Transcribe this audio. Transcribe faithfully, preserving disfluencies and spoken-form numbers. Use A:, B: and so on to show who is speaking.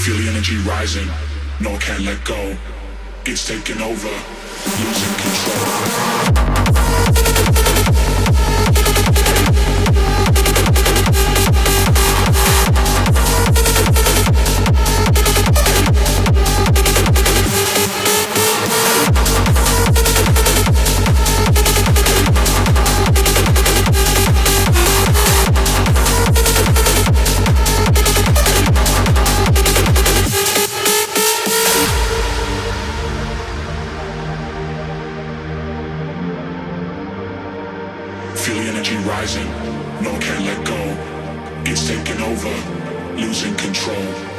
A: Feel the energy rising, no, can't let go. It's taking over, losing control. Feel the energy rising, no, can't let go. It's taking over, losing control.